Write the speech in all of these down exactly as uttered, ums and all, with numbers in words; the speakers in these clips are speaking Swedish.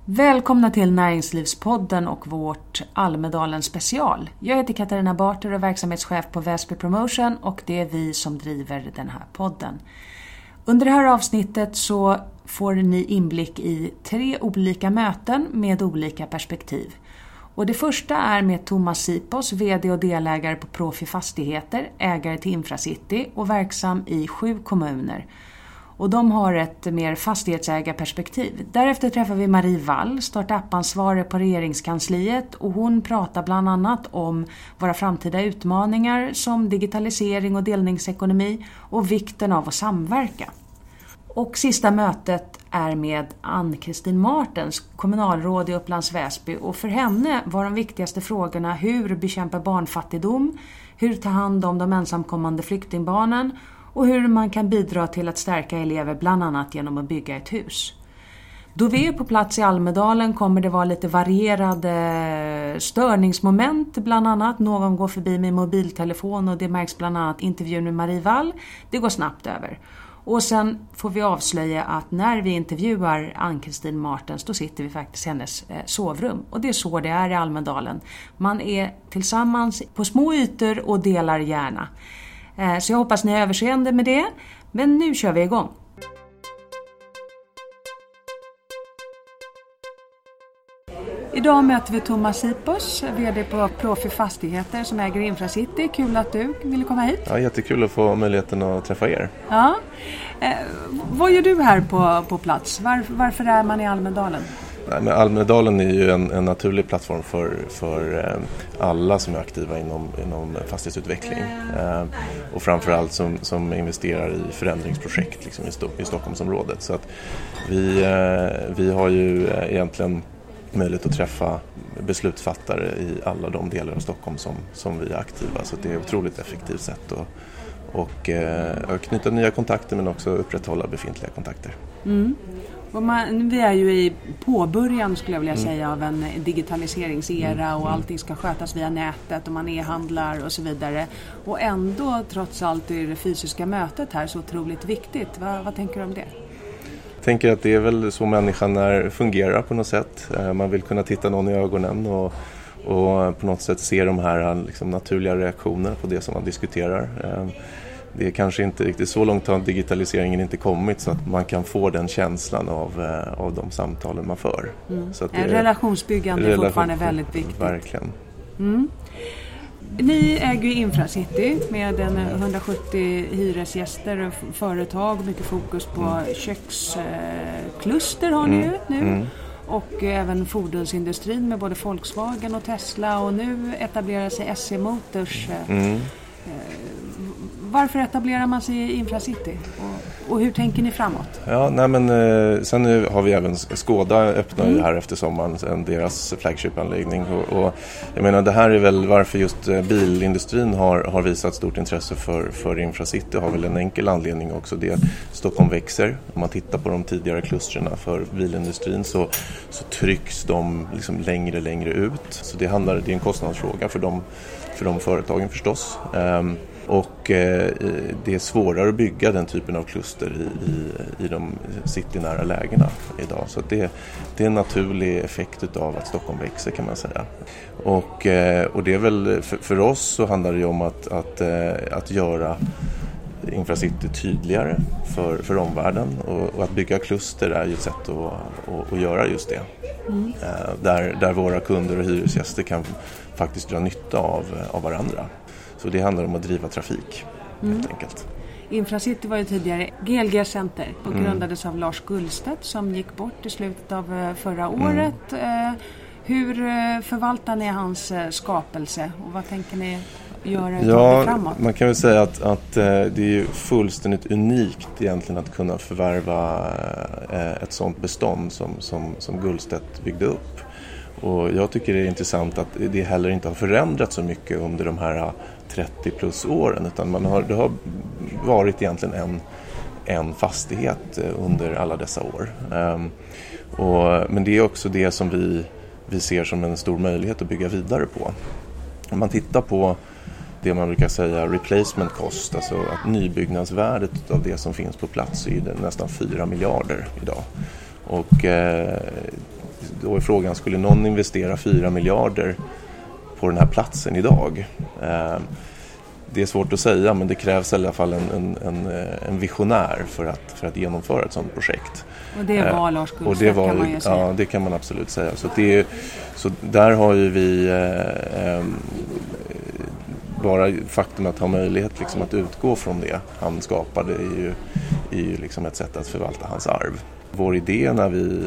Välkomna till Näringslivspodden och vårt Almedalen special. Jag heter Katarina Barter och är verksamhetschef på Väsby Promotion och det är vi som driver den här podden. Under det här avsnittet så får ni inblick i tre olika möten med olika perspektiv. Och det första är med Thomas Sipos, vd och delägare på Profi Fastigheter, ägare till Infracity och verksam i sju kommuner. Och de har ett mer fastighetsägarperspektiv. Därefter träffar vi Marie Wall, startup-ansvarig på regeringskansliet, och hon pratar bland annat om våra framtida utmaningar som digitalisering och delningsekonomi och vikten av att samverka. Och sista mötet är med Ann-Kristin Martens, kommunalråd i Upplands Väsby, och för henne var de viktigaste frågorna hur bekämpa barnfattigdom, hur ta hand om de ensamkommande flyktingbarnen och hur man kan bidra till att stärka elever bland annat genom att bygga ett hus. Då vi är på plats i Almedalen kommer det vara lite varierade störningsmoment bland annat. Någon går förbi med mobiltelefon och det märks bland annat intervjun med Marie Wall. Det går snabbt över. Och sen får vi avslöja att när vi intervjuar Ann-Kristin Martens då sitter vi faktiskt i hennes sovrum. Och det är så det är i Almedalen. Man är tillsammans på små ytor och delar gärna. Så jag hoppas ni är överseende med det. Men nu kör vi igång. Idag möter vi Thomas Sipos, vd på Profi Fastigheter som äger Infracity. Kul att du ville komma hit. Ja, jättekul att få möjligheten att träffa er. Ja. Eh, vad gör du här på, på plats? Var, varför är man i Almedalen? Nej, men Almedalen är ju en, en naturlig plattform för, för eh, alla som är aktiva inom, inom fastighetsutveckling. Eh, och framförallt som, som investerar i förändringsprojekt liksom i, Sto- i Stockholmsområdet. Så att vi, eh, vi har ju eh, egentligen möjlighet att träffa beslutsfattare i alla de delar av Stockholm som, som vi är aktiva. Så det är ett otroligt effektivt sätt att och, eh, knyta nya kontakter men också upprätthålla befintliga kontakter. Mm. Och man, vi är ju i påbörjan skulle jag vilja mm. säga av en digitaliseringsera mm. och allting ska skötas via nätet och man e-handlar och så vidare. Och ändå trots allt är det fysiska mötet här så otroligt viktigt. Va, vad tänker du om det? Jag tänker att det är väl så människan är, fungerar på något sätt. Man vill kunna titta någon i ögonen och, och på något sätt se de här liksom, naturliga reaktionerna på det som man diskuterar. Det är kanske inte riktigt så långt har digitaliseringen inte kommit så att man kan få den känslan av, av de samtalen man för. Mm. Så att det är relationsbyggande relation, fortfarande väldigt viktigt. Verkligen. Mm. Ni äger ju Infracity med en hundrasjuttio hyresgäster och företag. Mycket fokus på mm. kökskluster har ni ju mm. nu. Mm. Och även fordonsindustrin med både Volkswagen och Tesla. Och nu etablerar sig S C Motors. Mm. Varför etablerar man sig i Infracity? Och, och hur tänker ni framåt? Ja, nej men eh, sen nu har vi även Skoda öppnar mm. ju här efter sommaren, deras flagship-anläggning. Och, och jag menar, det här är väl varför just bilindustrin har, har visat stort intresse för, för Infracity. Har väl en enkel anledning också. Det Stockholm växer. Om man tittar på de tidigare klustren för bilindustrin så, så trycks de liksom längre längre ut. Så det handlar, det är en kostnadsfråga för de, för de företagen förstås. Um, Och eh, det är svårare att bygga den typen av kluster i, i, i de citynära lägena idag. Så att det, det är en naturlig effekt av att Stockholm växer kan man säga. Och, eh, och det är väl, för, för oss så handlar det om att, att, eh, att göra Infracity tydligare för, för omvärlden. Och, och att bygga kluster är ju ett sätt att, att, att göra just det. Mm. Eh, där, där våra kunder och hyresgäster kan faktiskt dra nytta av, av varandra. Så det handlar om att driva trafik, mm. helt enkelt. Infracity var ju tidigare G L G Center och mm. grundades av Lars Gullstedt som gick bort i slutet av förra året. Mm. Hur förvaltar ni hans skapelse och vad tänker ni göra ja, framåt? Man kan väl säga att, att det är ju fullständigt unikt egentligen att kunna förvärva ett sånt bestånd som, som, som Gullstedt byggde upp. Och jag tycker det är intressant att det heller inte har förändrats så mycket under de här trettio plus åren utan man har, det har varit egentligen en, en fastighet under alla dessa år. Um, och, men det är också det som vi, vi ser som en stor möjlighet att bygga vidare på. Om man tittar på det man brukar säga replacement cost, alltså att nybyggnadsvärdet av det som finns på plats är det nästan fyra miljarder idag. Och eh, då är frågan, skulle någon investera fyra miljarder på den här platsen idag? Eh, det är svårt att säga, men det krävs i alla fall en, en, en, en visionär för att, för att genomföra ett sådant projekt. Och det var Lars Gullstedt, kan man ju säga. Ja, det kan man absolut säga. Så, det är, så där har ju vi eh, eh, bara faktum att ha möjlighet liksom att utgå från det han skapade är ju, är ju liksom ett sätt att förvalta hans arv. Vår idé när vi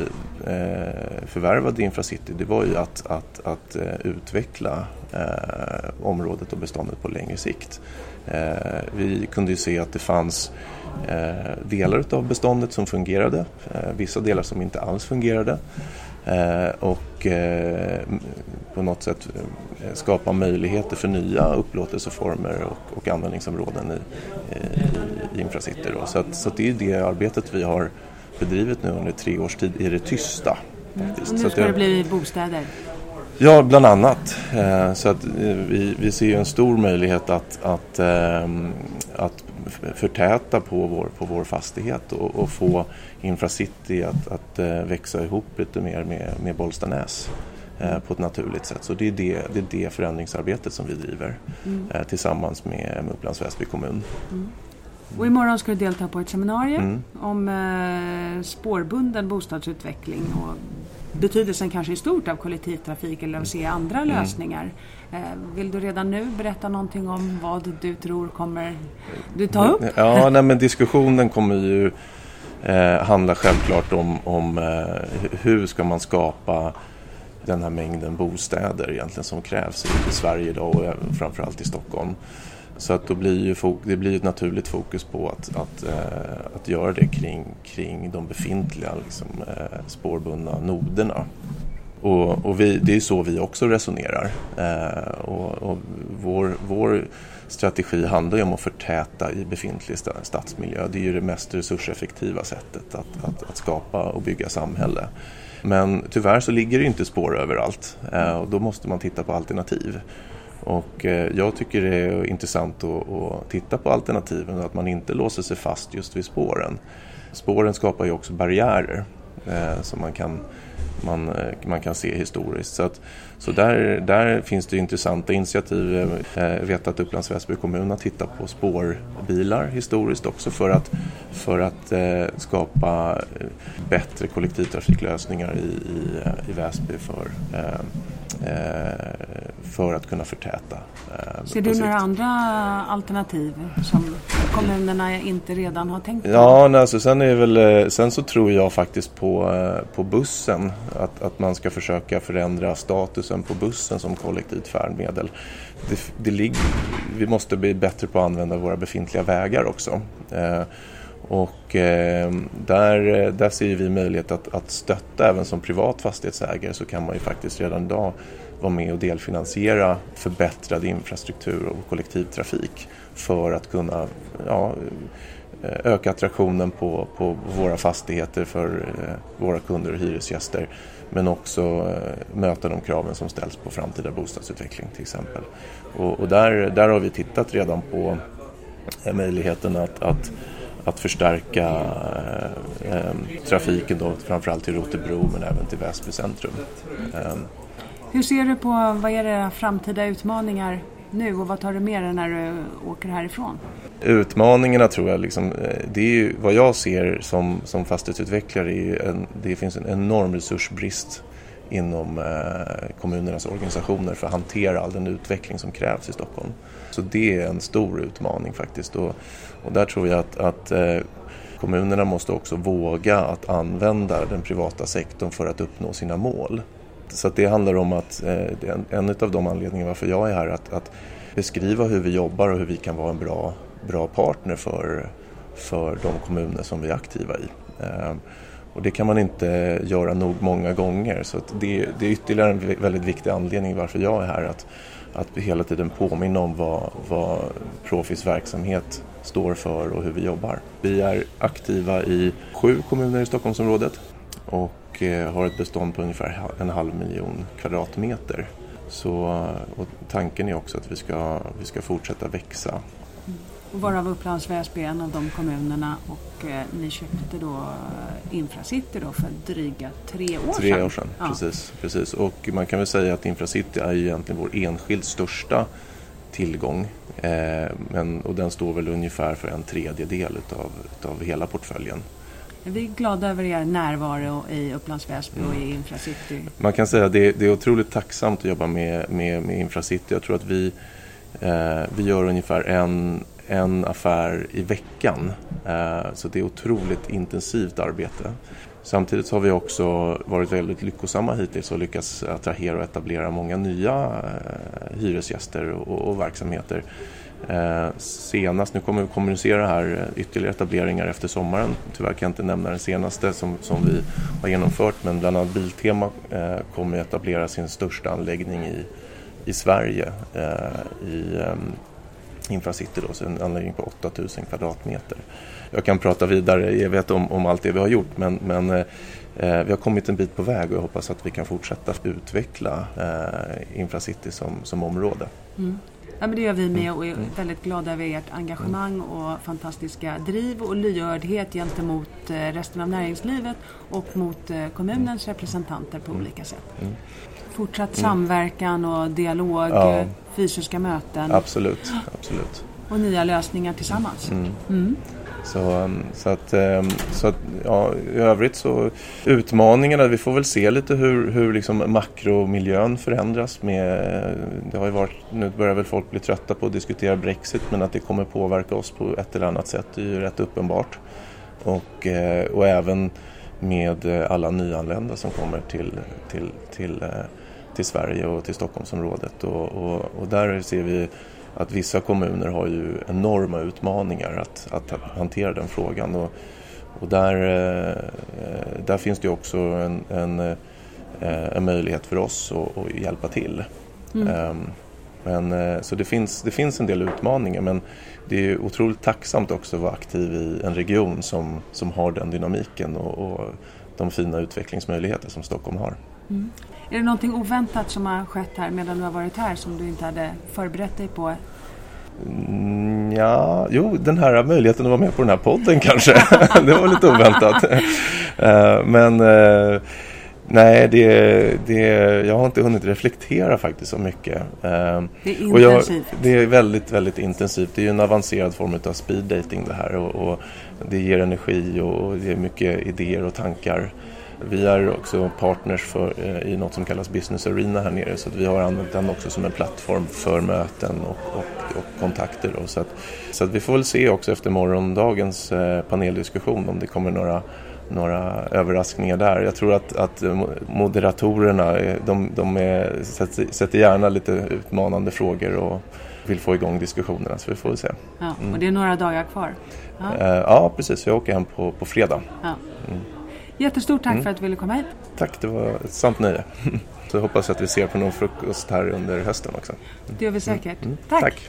eh, förvärvade Infracity, det var ju att, att, att eh, utveckla eh, området och beståndet på längre sikt. Eh, vi kunde ju se att det fanns eh, delar av beståndet som fungerade, eh, vissa delar som inte alls fungerade. Eh, och eh, på något sätt eh, skapa möjligheter för nya upplåtelseformer och, och användningsområden i, i, i Infracity. Då. Så, att, så att det är det arbetet vi har bedrivit nu under tre års tid i det tysta. Faktiskt. Mm. Och nu ska så det, det bli bostäder? Ja, bland annat. Eh, så att vi, vi ser en stor möjlighet att, att, eh, att förtäta på vår, på vår fastighet och, och få Infracity att, att uh, växa ihop lite mer med, med Bollstanäs uh, på ett naturligt sätt. Så det är det, det, är det förändringsarbetet som vi driver mm. uh, tillsammans med, med Upplands Väsby kommun. Mm. Och imorgon ska du delta på ett seminarium mm. om uh, spårbunden bostadsutveckling och betydelsen kanske i stort av kollektivtrafik eller att se andra mm. lösningar. Vill du redan nu berätta någonting om vad du tror kommer du ta upp? Ja, nej, men diskussionen kommer ju eh, handla självklart om, om eh, hur ska man skapa den här mängden bostäder egentligen som krävs i, i Sverige idag och även framförallt i Stockholm. Så att då blir ju fok- det blir ett naturligt fokus på att, att, eh, att göra det kring, kring de befintliga liksom, eh, spårbundna noderna. Och, och vi, det är så vi också resonerar. Eh, och, och vår, vår strategi handlar ju om att förtäta i befintlig stadsmiljö. Det är ju det mest resurseffektiva sättet att, att, att skapa och bygga samhälle. Men tyvärr så ligger det inte spår överallt. Eh, och då måste man titta på alternativ. Och eh, jag tycker det är intressant att, att titta på alternativen och att man inte låser sig fast just vid spåren. Spåren skapar ju också barriärer eh, som man kan, man, man kan se historiskt. Så, att, så där, där finns det intressanta initiativ. Jag vet att Upplands Väsby kommun har tittat på spårbilar historiskt också för att, för att eh, skapa bättre kollektivtrafiklösningar i, i, i Väsby för eh, för att kunna förtäta. Ser du några andra alternativ som kommunerna inte redan har tänkt på? Ja, nej, alltså, sen, är väl, sen så tror jag faktiskt på, på bussen. Att, att man ska försöka förändra statusen på bussen som kollektivt färdmedel. Det, det ligger, vi måste bli bättre på att använda våra befintliga vägar också. Eh, Och eh, där, där ser vi möjlighet att, att stötta även som privat fastighetsägare, så kan man ju faktiskt redan idag vara med och delfinansiera förbättrad infrastruktur och kollektivtrafik för att kunna ja, öka attraktionen på, på våra fastigheter för eh, våra kunder och hyresgäster, men också eh, möta de kraven som ställs på framtida bostadsutveckling till exempel. Och, och där, där har vi tittat redan på eh, möjligheten att, att att förstärka eh, trafiken då, framförallt till Rotebro men även till Väsby centrum. Eh. Hur ser du på vad är era framtida utmaningar nu och vad tar du med dig när du åker härifrån? Utmaningarna tror jag, liksom, det är ju, vad jag ser som, som fastighetsutvecklare, är ju en, det finns en enorm resursbrist inom eh, kommunernas organisationer för att hantera all den utveckling som krävs i Stockholm. Så det är en stor utmaning faktiskt. Och, och där tror jag att, att eh, kommunerna måste också våga att använda den privata sektorn för att uppnå sina mål. Så att det handlar om att eh, en, en av de anledningar varför jag är här att, att beskriva hur vi jobbar och hur vi kan vara en bra, bra partner för, för de kommuner som vi är aktiva i. Eh, Och det kan man inte göra nog många gånger. Så att det, det är ytterligare en väldigt viktig anledning varför jag är här. Att, att vi hela tiden påminna om vad, vad Profis verksamhet står för och hur vi jobbar. Vi är aktiva i sju kommuner i Stockholmsområdet och eh, har ett bestånd på ungefär en halv miljon kvadratmeter. Så och tanken är också att vi ska, vi ska fortsätta växa. Och varav Upplands Väsby är en av de kommunerna, och eh, ni köpte då Infracity då för dryga tre år sedan. Tre år sedan, ja. precis, precis. Och man kan väl säga att Infracity är ju egentligen vår enskilt största tillgång. Eh, men, och den står väl ungefär för en tredjedel utav, utav hela portföljen. Vi är glada över er närvaro i Upplands Väsby och i Infracity. Man kan säga att det, det är otroligt tacksamt att jobba med, med, med Infracity. Jag tror att vi, eh, vi gör ungefär en, en affär i veckan. Eh, så det är otroligt intensivt arbete. Samtidigt har vi också varit väldigt lyckosamma hittills och lyckats attrahera och etablera många nya eh, hyresgäster och, och verksamheter. Eh, senast, nu kommer vi kommunicera här ytterligare etableringar efter sommaren. Tyvärr kan jag inte nämna den senaste som, som vi har genomfört, men bland annat Biltema eh, kommer etablera sin största anläggning i, i Sverige eh, i eh, Infracity då, så en anläggning på åtta tusen kvadratmeter. Jag kan prata vidare, jag vet om, om allt det vi har gjort, men, men eh, vi har kommit en bit på väg och jag hoppas att vi kan fortsätta utveckla eh, Infracity som, som område. Mm. Ja, men det gör vi med och är väldigt glada över ert engagemang och fantastiska driv och lyhördhet gentemot resten av näringslivet och mot kommunens representanter på olika sätt. Mm. Fortsatt samverkan och dialog, ja. Fysiska möten. Absolut, absolut. Och nya lösningar tillsammans. Mm. Mm. Så, så att, så att ja, i övrigt så utmaningarna, vi får väl se lite hur, hur liksom makromiljön förändras med, det har ju varit, nu börjar väl folk bli trötta på att diskutera Brexit, men att det kommer påverka oss på ett eller annat sätt är ju rätt uppenbart. Och, och även med alla nyanlända som kommer till, till, till, till Sverige och till Stockholmsområdet och, och, och där ser vi att vissa kommuner har ju enorma utmaningar att, att hantera den frågan och, och där, där finns det också en, en, en möjlighet för oss att, att hjälpa till. Mm. Men, så det finns, det finns en del utmaningar, men det är otroligt tacksamt också att vara aktiv i en region som, som har den dynamiken och, och de fina utvecklingsmöjligheter som Stockholm har. Mm. Är det någonting oväntat som har skett här medan du har varit här som du inte hade förberett dig på? Mm, ja, jo, den här möjligheten att vara med på den här podden kanske. Det var lite oväntat. uh, men uh, nej, det, det, jag har inte hunnit reflektera faktiskt så mycket. Uh, det är intensivt. Och jag, det är väldigt, väldigt intensivt. Det är ju en avancerad form av speed dating det här och, och det ger energi och det ger mycket idéer och tankar. Vi är också partners för, eh, i något som kallas Business Arena här nere, så att vi har använt den också som en plattform för möten och, och, och kontakter. Då. Så, att, så att vi får väl se också efter morgondagens eh, paneldiskussion om det kommer några, några överraskningar där. Jag tror att, att moderatorerna de, de är, sätter, sätter gärna lite utmanande frågor och vill få igång diskussionerna, så vi får väl se. Ja, och det är några dagar kvar? Ja, eh, ja precis. Jag åker hem på, på fredag. Ja. Mm. Jättestort tack mm. för att du ville komma hit. Tack, det var ett sant nöje. Så jag hoppas att vi ser på någon frukost här under hösten också. Mm. Det gör vi säkert. Mm. Tack. Tack.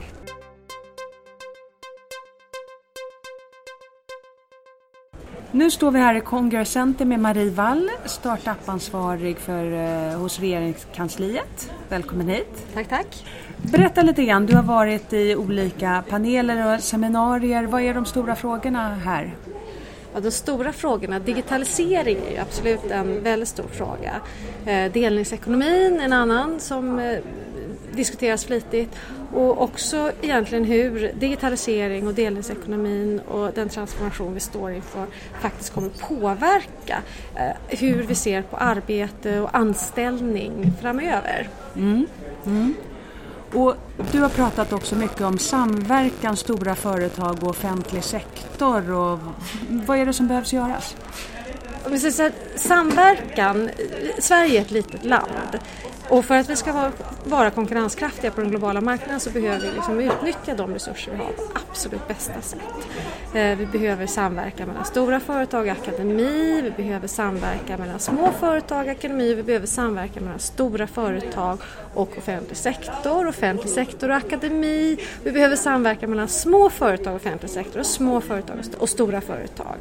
Nu står vi här i Congress Center med Marie Wall, startup-ansvarig för, eh, hos regeringskansliet. Välkommen hit. Tack, tack. Berätta lite grann, du har varit i olika paneler och seminarier. Vad är de stora frågorna här? Ja, de stora frågorna, digitalisering är ju absolut en väldigt stor fråga. Eh, delningsekonomin en annan som eh, diskuteras flitigt. Och också egentligen hur digitalisering och delningsekonomin och den transformation vi står inför faktiskt kommer påverka eh, hur vi ser på arbete och anställning framöver. Mm. Mm. Och du har pratat också mycket om samverkan, stora företag och offentlig sektor. Och vad är det som behövs göras? Om vi säger så här, samverkan, Sverige är ett litet land. Och för att vi ska vara, vara konkurrenskraftiga på den globala marknaden så behöver vi liksom utnyttja de resurser vi har på absolut bästa sätt. Eh, vi behöver samverka mellan stora företag och akademi, vi behöver samverka mellan små företag och akademi, vi behöver samverka mellan stora företag och offentlig sektor, offentlig sektor och akademi. Vi behöver samverka mellan små företag och offentlig sektor och små företag och stora företag.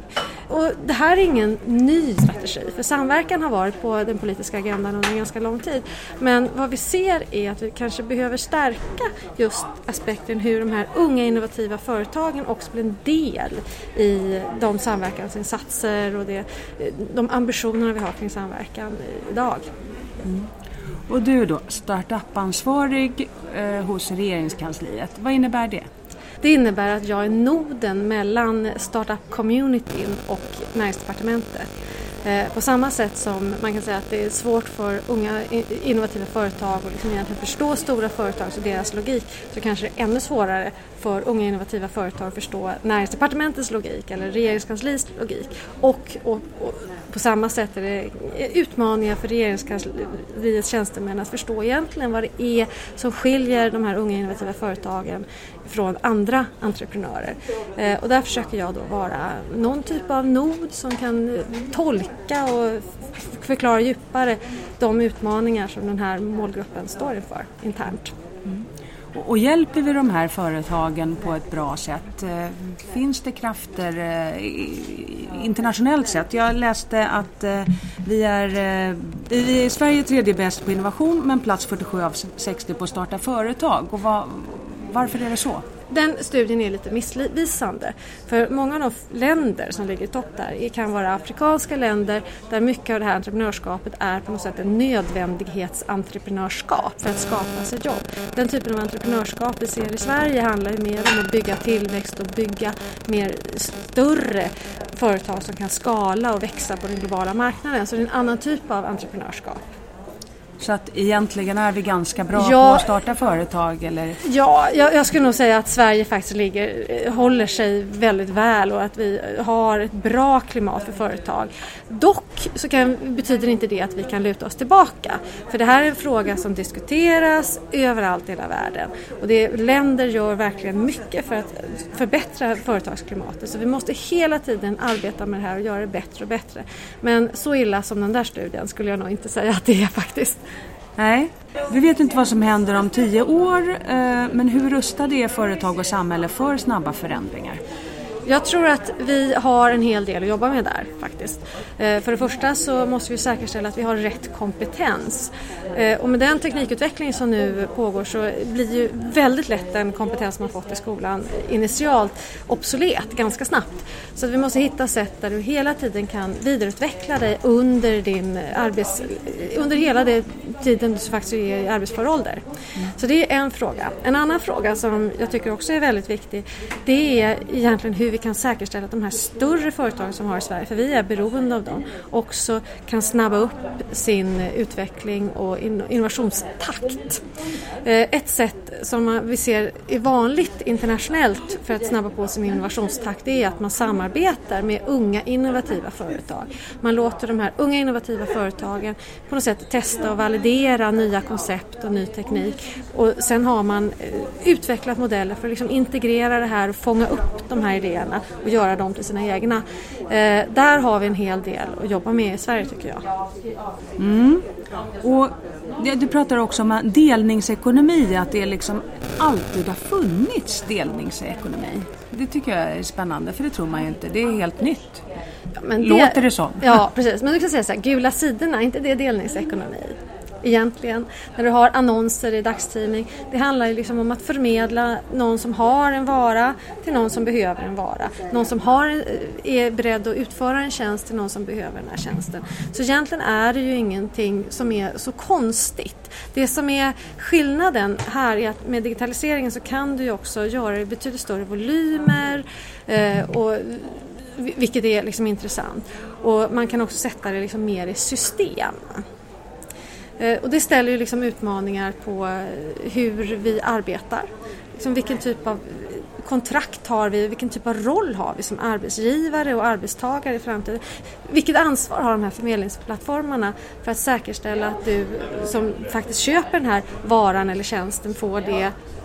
Och det här är ingen ny strategi, för samverkan har varit på den politiska agendan under en ganska lång tid. Men vad vi ser är att vi kanske behöver stärka just aspekten hur de här unga innovativa företagen också blir en del i de samverkansinsatser och det, de ambitionerna vi har kring samverkan idag. Mm. Och du är då startup-ansvarig eh, hos Regeringskansliet. Vad innebär det? Det innebär att jag är noden mellan startup-communityn och Näringsdepartementet. Eh, på samma sätt som man kan säga att det är svårt för unga innovativa företag att liksom egentligen förstå stora företag och deras logik, så kanske det är ännu svårare för unga innovativa företag att förstå Näringsdepartementets logik eller Regeringskansliets logik. Och, och, och på samma sätt är det utmaningar för Regeringskansliets tjänstemän att förstå egentligen vad det är som skiljer de här unga innovativa företagen från andra entreprenörer. Eh, och där försöker jag då vara någon typ av nod som kan tolka och förklara djupare de utmaningar som den här målgruppen står inför internt. Mm. Och, och hjälper vi de här företagen på ett bra sätt? Eh, finns det krafter eh, internationellt sett? Jag läste att eh, vi är eh, vi är Sverige tredje bäst på innovation, men plats fyrtiosju av sextio på starta företag. Och vad, varför är det så? Den studien är lite missvisande, för många av de länder som ligger i topp där kan vara afrikanska länder där mycket av det här entreprenörskapet är på något sätt en nödvändighetsentreprenörskap för att skapa sig jobb. Den typen av entreprenörskap vi ser i Sverige handlar ju mer om att bygga tillväxt och bygga mer större företag som kan skala och växa på den globala marknaden. Så det är en annan typ av entreprenörskap. Så att egentligen är vi ganska bra ja, på att starta företag, eller? Ja, jag, jag skulle nog säga att Sverige faktiskt ligger, håller sig väldigt väl och att vi har ett bra klimat för företag. Dock så kan, betyder inte det att vi kan luta oss tillbaka. För det här är en fråga som diskuteras överallt i hela världen. Och det, länder gör verkligen mycket för att förbättra företagsklimatet. Så vi måste hela tiden arbeta med det här och göra det bättre och bättre. Men så illa som den där studien skulle jag nog inte säga att det är faktiskt. Nej, vi vet inte vad som händer om tio år, men hur rustade är företag och samhälle för snabba förändringar? Jag tror att vi har en hel del att jobba med där faktiskt. Eh, för det första så måste vi säkerställa att vi har rätt kompetens. Eh, och med den teknikutveckling som nu pågår så blir ju väldigt lätt den kompetens man fått i skolan initialt obsolet ganska snabbt. Så att vi måste hitta sätt där du hela tiden kan vidareutveckla dig under din arbets, under hela den tiden du faktiskt är i arbetsför ålder. Mm. Så det är en fråga. En annan fråga som jag tycker också är väldigt viktig, det är egentligen hur vi kan säkerställa att de här större företagen som har i Sverige, för vi är beroende av dem, också kan snabba upp sin utveckling och innovationstakt. Ett sätt som vi ser är vanligt internationellt för att snabba på sin innovationstakt är att man samarbetar med unga innovativa företag. Man låter de här unga innovativa företagen på något sätt testa och validera nya koncept och ny teknik, och sen har man utvecklat modeller för att liksom integrera det här och fånga upp de här idéerna och göra dem till sina egna. Eh, där har vi en hel del att jobba med i Sverige, tycker jag. Mm. Och du pratar också om delningsekonomi, att det liksom alltid har funnits delningsekonomi. Det tycker jag är spännande, för det tror man ju inte. Det är helt nytt. Ja, men det, låter det så? Ja, precis. Men du kan säga så här, gula sidorna, inte det delningsekonomi? Egentligen, när du har annonser i dagstidning, det handlar ju liksom om att förmedla någon som har en vara till någon som behöver en vara. Någon som har, är beredd att utföra en tjänst till någon som behöver den här tjänsten. Så egentligen är det ju ingenting som är så konstigt. Det som är skillnaden här är att med digitaliseringen så kan du ju också göra det i betydligt större volymer, eh, och vilket är liksom intressant. Och man kan också sätta det liksom mer i system. Och det ställer ju liksom utmaningar på hur vi arbetar. Liksom vilken typ av kontrakt har vi, vilken typ av roll har vi som arbetsgivare och arbetstagare i framtiden. Vilket ansvar har de här förmedlingsplattformarna för att säkerställa att du som faktiskt köper den här varan eller tjänsten får det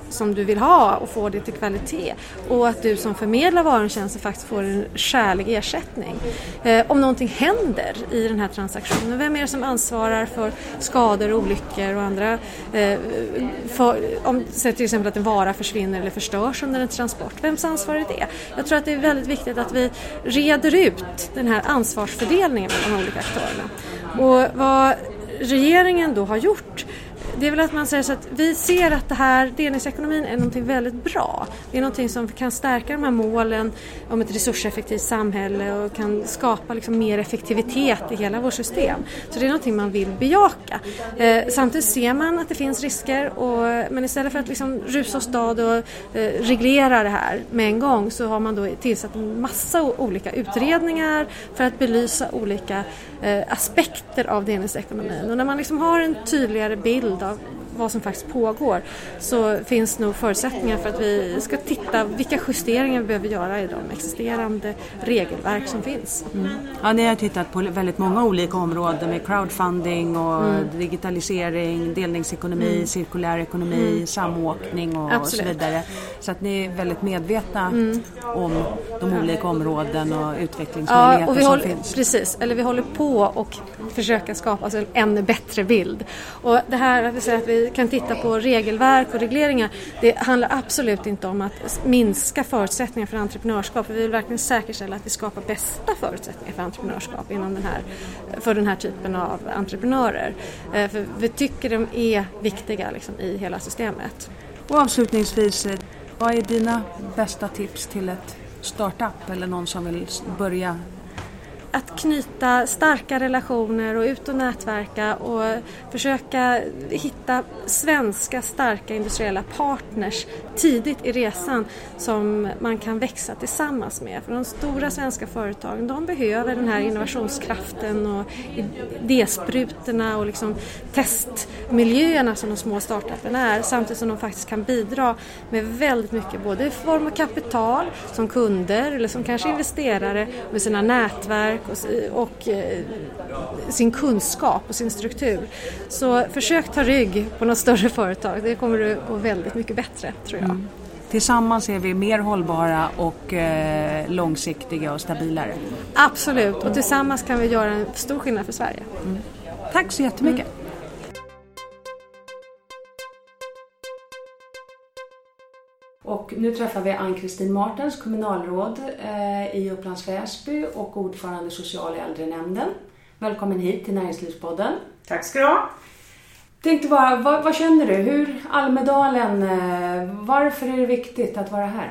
som du vill ha och få det till kvalitet. Och att du som förmedlar varor och tjänster faktiskt får en skälig ersättning. Eh, om någonting händer i den här transaktionen, vem är det som ansvarar för skador, olyckor och andra? Eh, för, om så till exempel att en vara försvinner eller förstörs under en transport. Vems ansvar är det? Jag tror att det är väldigt viktigt att vi reder ut den här ansvarsfördelningen mellan de olika aktörerna. Och vad regeringen då har gjort, det är väl att man säger så att vi ser att det här delningsekonomin är någonting väldigt bra. Det är någonting som kan stärka de här målen om ett resurseffektivt samhälle och kan skapa liksom mer effektivitet i hela vårt system. Så det är någonting man vill bejaka. Eh, samtidigt ser man att det finns risker, och, men istället för att liksom rusa åstad och eh, reglera det här med en gång, så har man då tillsatt en massa olika utredningar för att belysa olika eh, aspekter av delningsekonomin. Och när man liksom har en tydligare bild av vad som faktiskt pågår, så finns nog förutsättningar för att vi ska titta vilka justeringar vi behöver göra i de existerande regelverk som finns. Mm. Ja, ni har tittat på väldigt många olika områden med crowdfunding och mm. digitalisering, delningsekonomi, mm. cirkulär ekonomi, mm. samåkning och, och så vidare. Så att ni är väldigt medvetna mm. om de olika områden och utvecklingsmöjligheter ja, och vi som håller, finns. Precis, eller vi håller på och försöka skapa alltså en ännu bättre bild. Och det här att vi säger att vi kan titta på regelverk och regleringar, det handlar absolut inte om att minska förutsättningar för entreprenörskap. Vi vill verkligen säkerställa att vi skapar bästa förutsättningar för entreprenörskap inom den här, för den här typen av entreprenörer. För vi tycker de är viktiga liksom, i hela systemet. Och avslutningsvis, vad är dina bästa tips till ett startup eller någon som vill börja? Att knyta starka relationer och ut och nätverka och försöka hitta svenska starka industriella partners tidigt i resan som man kan växa tillsammans med. För de stora svenska företagen, de behöver den här innovationskraften och idésprutorna och liksom testmiljöerna som de små startuperna är, samtidigt som de faktiskt kan bidra med väldigt mycket, både i form av kapital som kunder eller som kanske investerare, med sina nätverk och, och eh, sin kunskap och sin struktur. Så försök ta rygg på något större företag. Det kommer att gå väldigt mycket bättre, tror jag. Mm. Tillsammans är vi mer hållbara och eh, långsiktiga och stabilare. Absolut, och tillsammans kan vi göra en stor skillnad för Sverige. Mm. Tack så jättemycket. Mm. Och nu träffar vi Ann-Kristin Martens, kommunalråd eh, i Upplands Väsby och ordförande social- och äldrenämnden. Välkommen hit till Näringslivspodden. Tack ska du ha. Tänkte bara, vad, vad känner du? Hur Almedalen, eh, varför är det viktigt att vara här?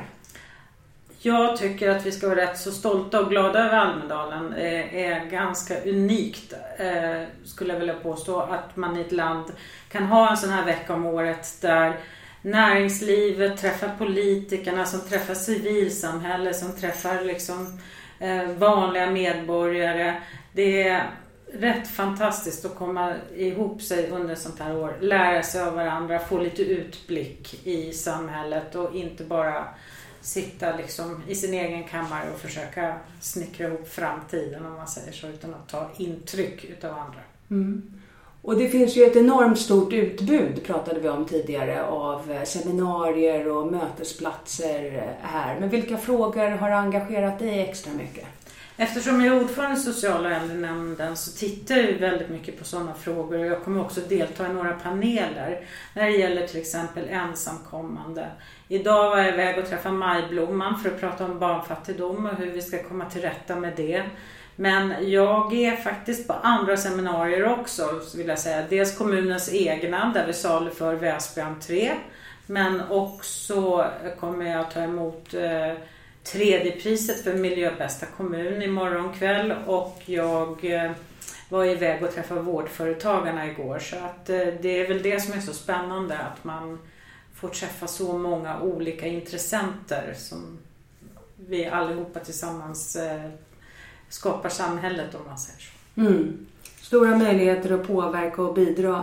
Jag tycker att vi ska vara rätt så stolta och glada över Almedalen. Det är ganska unikt, eh, skulle jag vilja påstå, att man i ett land kan ha en sån här vecka om året där näringslivet träffar politikerna, som träffar civilsamhälle, som träffar liksom, eh, vanliga medborgare. Det är rätt fantastiskt att komma ihop sig under ett sånt här år, lära sig av varandra, få lite utblick i samhället och inte bara sitta liksom i sin egen kammare och försöka snickra ihop framtiden, om man säger så, utan att ta intryck utav andra. Mm. Och det finns ju ett enormt stort utbud, pratade vi om tidigare, av seminarier och mötesplatser här. Men vilka frågor har engagerat dig extra mycket? Eftersom jag är ordförande i social- och äldrenämnden så tittar jag väldigt mycket på sådana frågor, och jag kommer också delta i några paneler när det gäller till exempel ensamkommande. Idag var jag iväg och träffa Majblomman för att prata om barnfattigdom och hur vi ska komma till rätta med det. Men jag är faktiskt på andra seminarier också, vill jag säga. Dels kommunens egna, där vi saluför Väsby entré. Men också kommer jag att ta emot eh, tredje priset för miljöbästa kommun imorgon kväll. Och jag eh, var iväg och träffade vårdföretagarna igår. Så att, eh, det är väl det som är så spännande, att man får träffa så många olika intressenter som vi allihopa tillsammans eh, skapar samhället, om man säger så. Mm. Stora möjligheter att påverka och bidra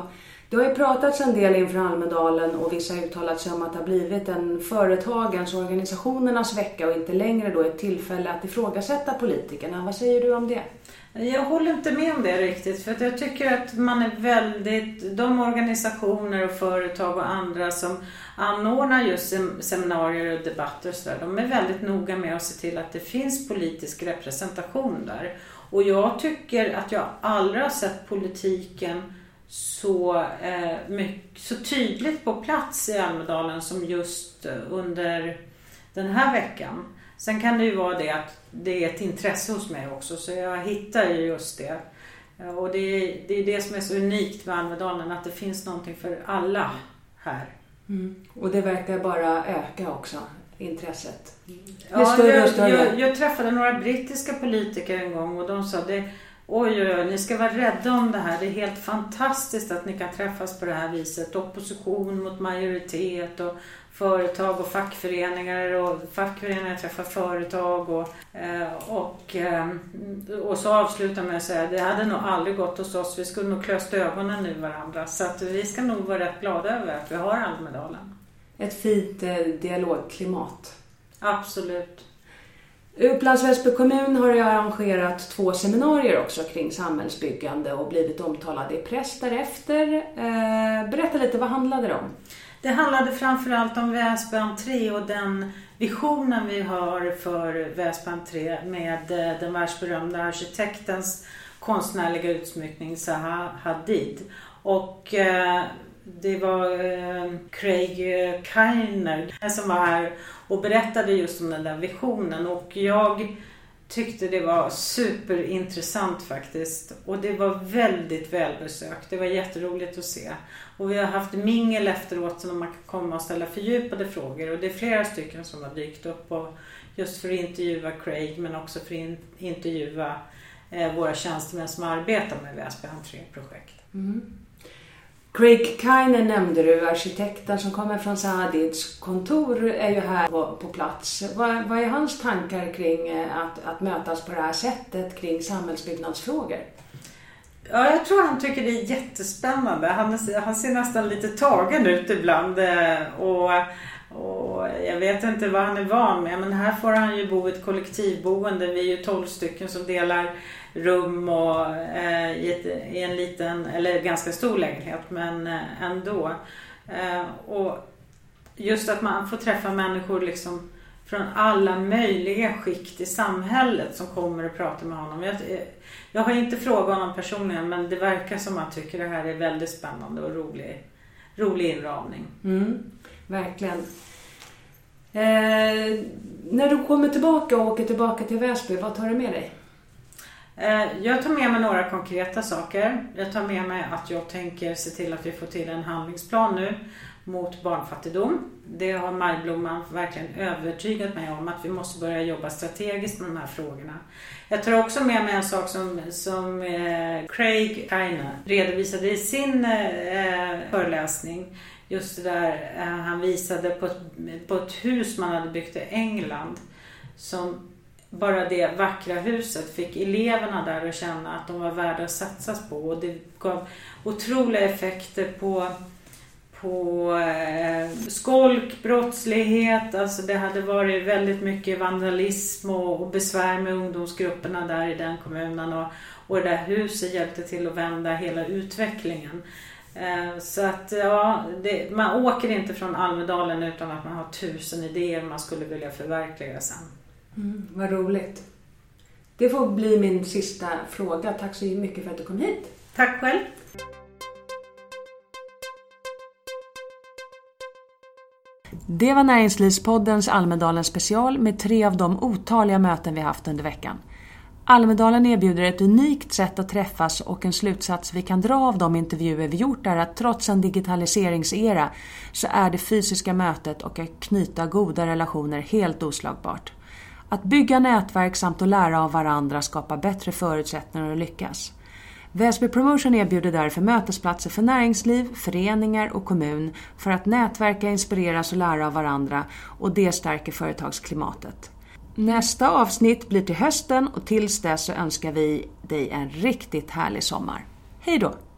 Det har ju pratats en del inför Almedalen och vissa uttalat sig om att det har blivit en företagens och organisationernas vecka och inte längre då ett tillfälle att ifrågasätta politikerna. Vad säger du om det? Jag håller inte med om det riktigt, för att jag tycker att man är väldigt, de organisationer och företag och andra som anordnar just seminarier och debatter och så där, de är väldigt noga med att se till att det finns politisk representation där. Och jag tycker att jag aldrig har sett politiken så, eh, mycket, så tydligt på plats i Almedalen som just under den här veckan. Sen kan det ju vara det att det är ett intresse hos mig också, så jag hittar ju just det. Och det är, det är det som är så unikt med Almedalen, att det finns någonting för alla här. Mm. Och det verkar bara öka också, intresset. Ja, större, jag, större. Jag, jag träffade några brittiska politiker en gång och de sa det, oj, oj, oj, ni ska vara rädda om det här. Det är helt fantastiskt att ni kan träffas på det här viset. Opposition mot majoritet och företag och fackföreningar och fackföreningar träffar företag och, och, och så avslutar med att säga det hade nog aldrig gått hos oss. Vi skulle nog klöst ögonen i varandra. Så att vi ska nog vara rätt glada över att vi har Almedalen. Ett fint eh, dialogklimat. Absolut. Upplands Väsby kommun har ju arrangerat två seminarier också kring samhällsbyggande och blivit omtalade i press därefter. Eh, berätta lite, vad handlade det om? Det handlade framförallt om Väsby entré och den visionen vi har för Väsby entré med den världsberömda arkitektens konstnärliga utsmyckning Zaha Hadid. Och eh, det var eh, Craig Kiner som var här och berättade just om den där visionen. Och jag tyckte det var superintressant faktiskt. Och det var väldigt välbesökt. Det var jätteroligt att se. Och vi har haft mingel efteråt så man kan komma och ställa fördjupade frågor. Och det är flera stycken som har dykt upp. Och just för att intervjua Craig, men också för att intervjua eh, våra tjänstemän som arbetar med Väsby entré-projekt. Mm. Craig Kiner nämnde du, arkitekten som kommer från Zaha Hadids kontor är ju här på, på plats. Vad, vad är hans tankar kring att, att mötas på det här sättet kring samhällsbyggnadsfrågor? Ja, jag tror han tycker det är jättespännande. Han, han ser nästan lite tagen ut ibland och, och jag vet inte vad han är van med. Men här får han ju bo i ett kollektivboende. Vi är ju tolv stycken som delar rum och, eh, i, ett, i en liten, eller ganska stor lägenhet, men eh, ändå. Eh, och just att man får träffa människor liksom från alla möjliga skikt i samhället som kommer och pratar med honom. Jag, jag har inte frågat honom personligen, men det verkar som att han tycker det här är väldigt spännande och rolig, rolig inramning. Mm, verkligen. Eh, när du kommer tillbaka och åker tillbaka till Väsby, vad tar du med dig? Jag tar med mig några konkreta saker. Jag tar med mig att jag tänker se till att vi får till en handlingsplan nu mot barnfattigdom. Det har Majblomman verkligen övertygat mig om, att vi måste börja jobba strategiskt med de här frågorna. Jag tar också med mig en sak som, som eh, Craig Kiner redovisade i sin eh, föreläsning. Just det där, eh, han visade på ett, på ett hus man hade byggt i England som... Bara det vackra huset fick eleverna där att känna att de var värda att satsas på. Och det gav otroliga effekter på, på eh, skolk, brottslighet. Alltså det hade varit väldigt mycket vandalism och, och besvär med ungdomsgrupperna där i den kommunen. Och, och det där huset hjälpte till att vända hela utvecklingen. Eh, så att ja, det, man åker inte från Almedalen utan att man har tusen idéer man skulle vilja förverkliga sen. Mm, vad roligt. Det får bli min sista fråga. Tack så mycket för att du kom hit. Tack själv. Det var Näringslivspoddens Almedalen special med tre av de otaliga möten vi haft under veckan. Almedalen erbjuder ett unikt sätt att träffas och en slutsats vi kan dra av de intervjuer vi gjort är att trots en digitaliseringsera så är det fysiska mötet och att knyta goda relationer helt oslagbart. Att bygga nätverk samt att lära av varandra skapar bättre förutsättningar att lyckas. Väsby Promotion erbjuder därför mötesplatser för näringsliv, föreningar och kommun för att nätverka, inspireras och lära av varandra, och det stärker företagsklimatet. Nästa avsnitt blir till hösten och tills dess så önskar vi dig en riktigt härlig sommar. Hej då!